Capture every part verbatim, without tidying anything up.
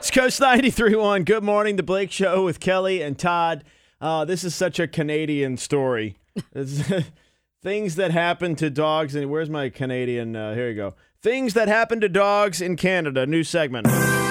It's Coast ninety-three point one. Good morning, The Blake Show with Kelly and Todd. Uh, this is such a Canadian story. Things that happen to dogs. And where's my Canadian? Uh, here you go. Things that happen to dogs in Canada. New segment.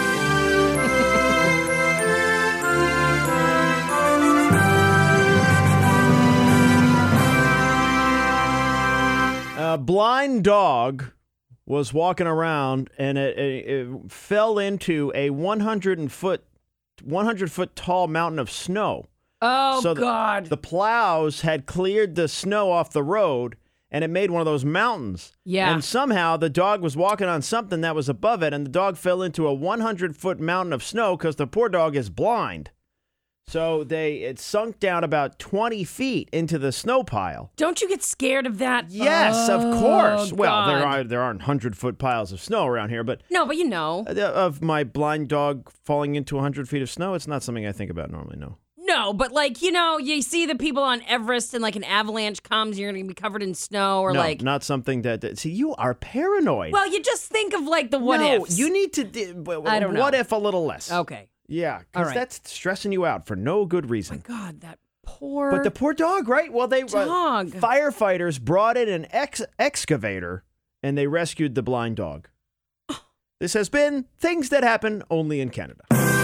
A blind dog was walking around, and it, it, it fell into a one hundred foot tall mountain of snow. Oh, so the, God. The plows had cleared the snow off the road, and it made one of those mountains. Yeah. And somehow the dog was walking on something that was above it, and the dog fell into a one hundred foot mountain of snow because the poor dog is blind. So they it sunk down about twenty feet into the snow pile. Don't you get scared of that? Yes, oh, of course. God. Well, there are there aren't hundred foot piles of snow around here, but no, but you know, of my blind dog falling into a hundred feet of snow, it's not something I think about normally. No. No, but like you know, you see the people on Everest, and like an avalanche comes, you're gonna be covered in snow, or no, like not something that, that. See, you are paranoid. Well, you just think of like the what no, ifs. you need to. Uh, I don't know. What if a little less? Okay. Yeah, All because right. that's stressing you out for no good reason. Oh my God, that poor. But the poor dog, right? Well, they dog. Uh, firefighters brought in an ex- excavator and they rescued the blind dog. This has been Things That Happen Only in Canada.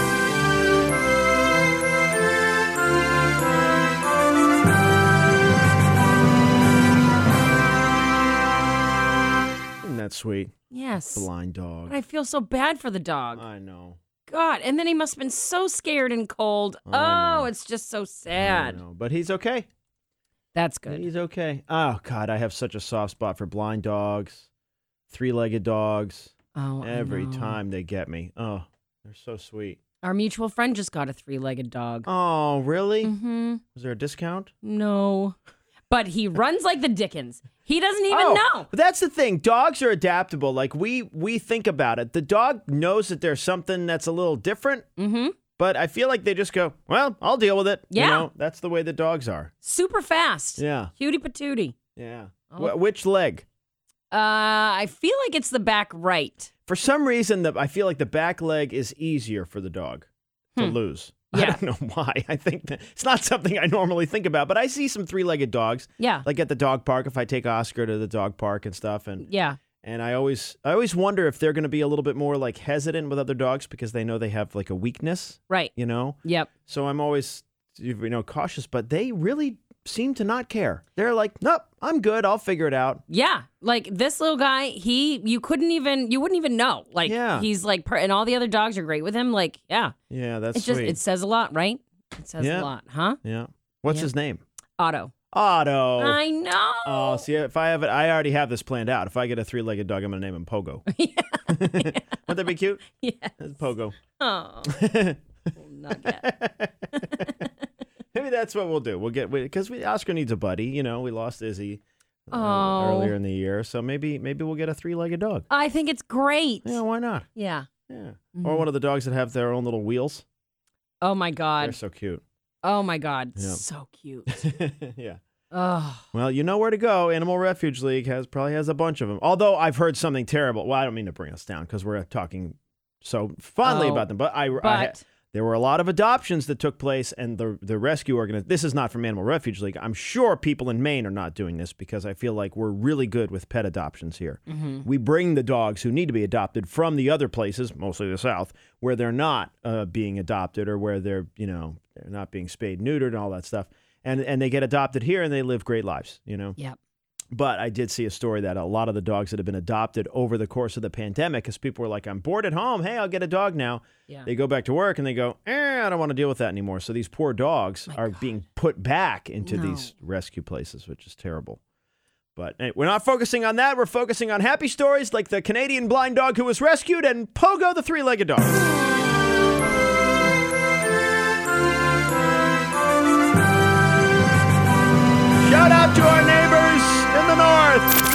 Isn't that sweet? Yes. Blind dog. But I feel so bad for the dog. I know. God, and then he must have been so scared and cold. I Oh, know. it's just so I sad. know, but he's okay. That's good. He's okay. Oh, God, I have such a soft spot for blind dogs, three-legged dogs. Oh, Every I know. time they get me. Oh, they're so sweet. Our mutual friend just got a three-legged dog. Oh, really? Mm-hmm. Was there a discount? No. But he runs like the Dickens. He doesn't even oh, know. But that's the thing. Dogs are adaptable. Like, we we think about it. The dog knows that there's something that's a little different, Mm-hmm. but I feel like they just go, well, I'll deal with it. Yeah. You know, that's the way the dogs are. Super fast. Yeah. Cutie patootie. Yeah. Oh. Wh- which leg? Uh, I feel like it's the back right. For some reason, the, I feel like the back leg is easier for the dog to Hmm. lose. Yeah. I don't know why. I think that it's not something I normally think about, but I see some three-legged dogs. Yeah. Like at the dog park, if I take Oscar to the dog park and stuff, and Yeah. and I always I always wonder if they're going to be a little bit more like hesitant with other dogs because they know they have like a weakness, Right. you know. Yep. So I'm always you know cautious, but they really seem to not care. They're like, nope, I'm good. I'll figure it out. Yeah. Like this little guy, he, you couldn't even, you wouldn't even know. Like, Yeah. he's like, per- and all the other dogs are great with him. Like, yeah. Yeah, that's It's just, sweet. it says a lot, right? It says Yeah. a lot, huh? yeah. What's Yeah. his name? Otto. Otto. I know. Oh, see, if I have it, I already have this planned out. If I get a three-legged dog, I'm going to name him Pogo. Wouldn't that be cute? Yes. That's Pogo. Oh. Little nugget. Maybe that's what we'll do. We'll get because we, Oscar needs a buddy. You know, we lost Izzy uh, Oh. earlier in the year, so maybe maybe we'll get a three-legged dog. I think it's great. Yeah, why not? Yeah. Yeah, Mhm. or one of the dogs that have their own little wheels. Oh my They're God. so cute. Oh my God. Yeah. So cute. Yeah. Oh. Well, you know where to go. Animal Refuge League has probably has a bunch of them. Although I've heard something terrible. Well, I don't mean to bring us down because we're talking so fondly Oh, about them, but I, I But there were a lot of adoptions that took place, and the the rescue organization. This is not from Animal Refuge League. I'm sure people in Maine are not doing this because I feel like we're really good with pet adoptions here. Mhm. We bring the dogs who need to be adopted from the other places, mostly the South, where they're not uh, being adopted or where they're you know they're not being spayed, neutered, and all that stuff, and and they get adopted here and they live great lives. You know. Yep. But I did see a story that a lot of the dogs that have been adopted over the course of the pandemic, because people were like, I'm bored at home. Hey, I'll get a dog now. Yeah. They go back to work and they go, eh, I don't want to deal with that anymore. So these poor dogs My are God. being put back into No. these rescue places, which is terrible. But hey, we're not focusing on that. We're focusing on happy stories like the Canadian blind dog who was rescued and Pogo the three-legged dog. Shout out to our neighbors in the north.